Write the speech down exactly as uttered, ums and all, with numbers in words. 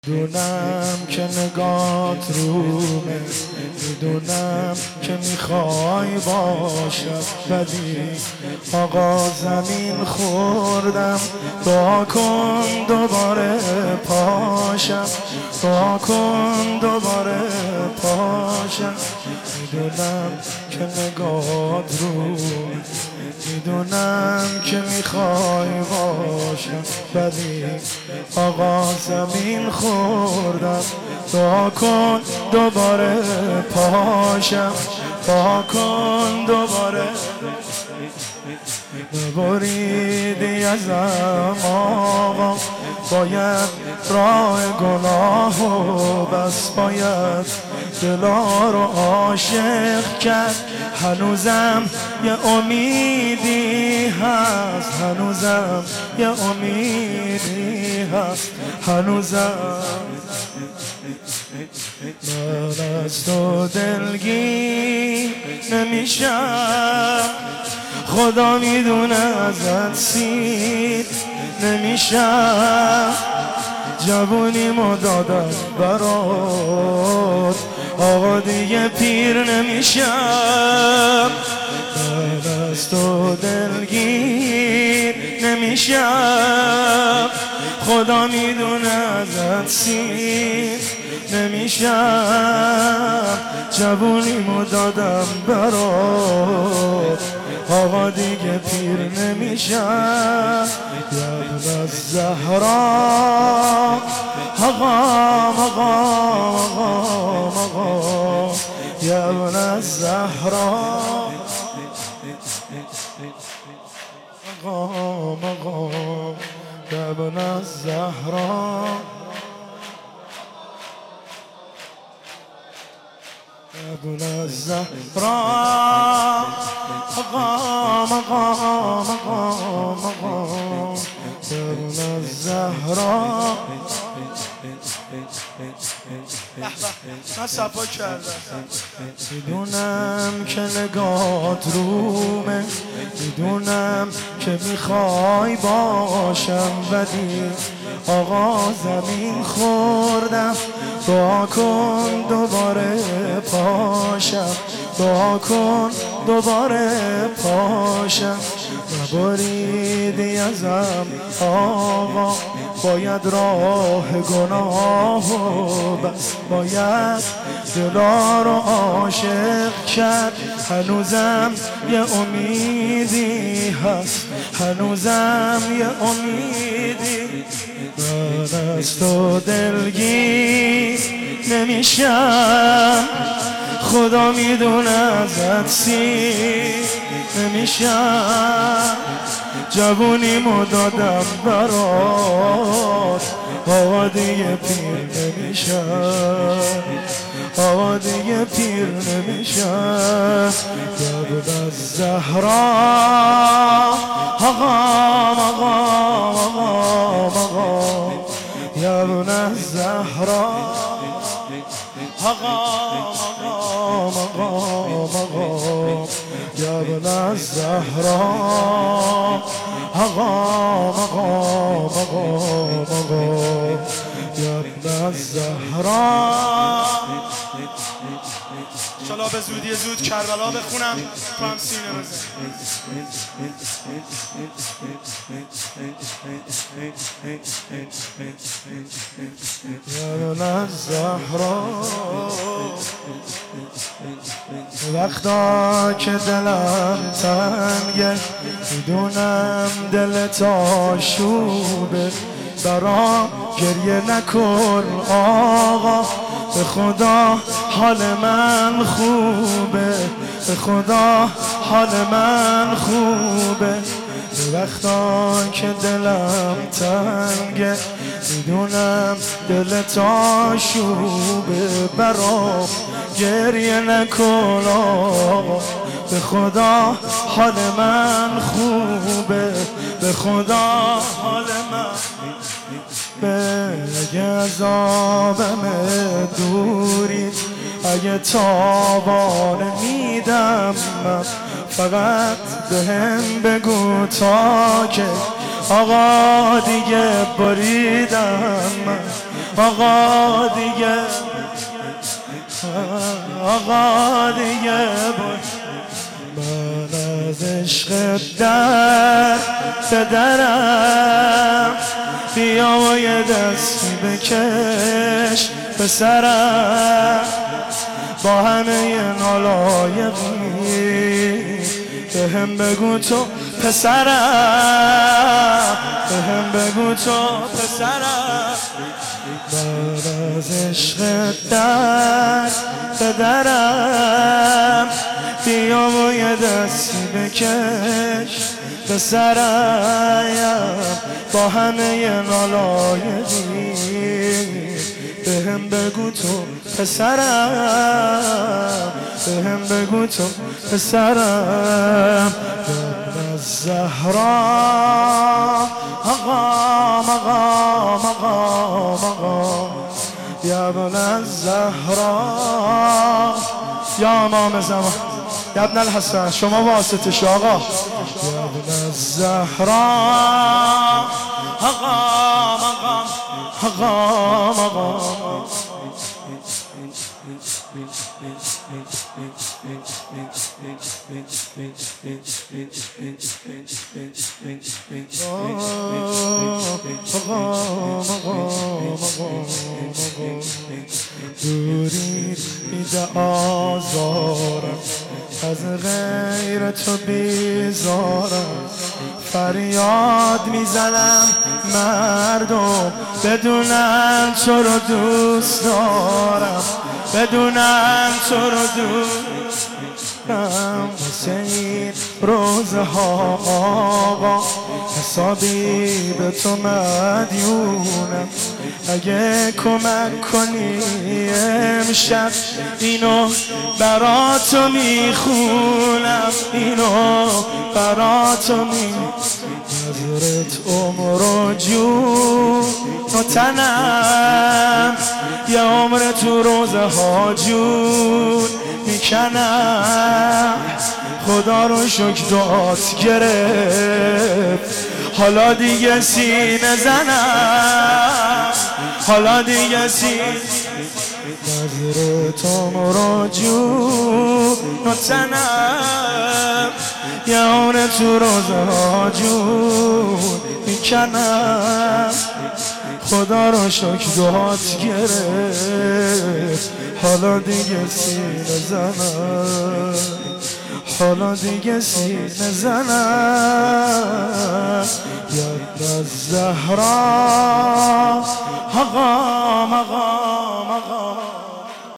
میدونم که نگات رومه، میدونم که میخوای باشم، ولی آقا زمین خوردم. دعا کن دوباره پاشم، دعا کن دوباره پاشم. میدونم که نگات رومه، میدونم که میخوای باشم، ولی آقا زمین خوردم. دعا کن دوباره پاشم، دعا کن دوباره. نبریدی ازم آقا، باید راه گناه و بس، باید دلا رو عاشق کرد. هنوزم یه امیدی هست، هنوزم یه امیدی هست، هنوزم من از تو دلگیر نمیشم. خدا میدونه ازت سیر نمیشم. جوونیمو دادم برات، آقا دیگه پیر نمیشم. من از تو دلگیر نمیشم. خدا میدونه ازت سیر نمیشم. جوونیمو دادم برات، آقا دیگه پیر نمیشم. یا ابن الزهرا، آقا آقا آقا آقا، یا ابن الزهرا، آقا آقا، یا ابن الزهرا، ابن الزهرا، مقام مقام مقام مقام، ابن الزهرا. من صفا کردم. میدونم که نگات رومه، میدونم که میخوای باشم، ولی آقا زمین خوردم. دعا کن دوباره پاشم، دعا کن دوباره پاشم. نبریدی ازم آقا، باید راه گناه و بس، باید دلا رو عاشق کرد. هنوزم یه امیدی هست، هنوزم یه امیدی. من از تو دلگیر نمیشم. خدا میدونه ازت سیر نمیشم. جوونیمو دادم برات، آقا دیگه پیر نمیشم، آقا دیگه پیر نمیشم. یا ابن الزهرا، آقا آقا آقا آقا، یا ابن الزهرا، آقا آقا آقا آقا، یا ابن الزهرا، آقا آقا آقا آقا، یا ابن الزهرا. انشالله به زودی زود کربلا بخونم، تو هم سینه بزن. یا ابن الزهرا، وقتا که دلم تنگه، میدونم دلت آشوبه، برام گریه نکن آقا. به خدا حال من خوبه، به خدا حال من خوبه. وقتا که دلم تنگه، میدونم دلت آشوبه، برام گریه نکن آقا. به خدا حال من خوبه، به خدا حال من. اگه عذابم دوری، اگه تابانه میدم من، فقط به هم بگو تا که آقا دیگه بریدم من. آقا دیگه آقا دیگه باش من از عشق در بدرم بیا و یه دستی بکش پسرم با همه نالایقی به هم بگو تو پسرم به هم بگو تو پسرم من از عشق در بدرم بیا و یه دستی بکش پسرم با همه نالایقی به هم بگو تو پسرم به هم بگو تو پسرم ابن الزهرا آقا مقام مقام مقام یا ابن الزهرا یا امام زمان یا ابن الحسن شما واسطه شو آقا یا ابن الزهرا آقا مقام آقا مقام دوری میده آزارم از غیر تو بیزارم فریاد میزنم مردم بدونم تو رو دوست دارم بدونم تو رو دوست دارم واسه این روزها آقا حسابی به تو مدیونم اگه کمک کنی امشب اینو برا تو میخونم اینو برا تو میخونم نظرت عمر و جون و تنم یه عمر تو روزه ها جون میکنم خدا رو شکر دعات گرفت حالا دیگه سینه زنم حالا دیگه سینه نظرت عمر و جون و تنم یه عمر تو روزه ها جون میکنم خدا رو شکر دعات گرفت حالا دیگه سینه زنم حالا دیگه سینه زنم یا ابن الزهرا آقا مقام آقا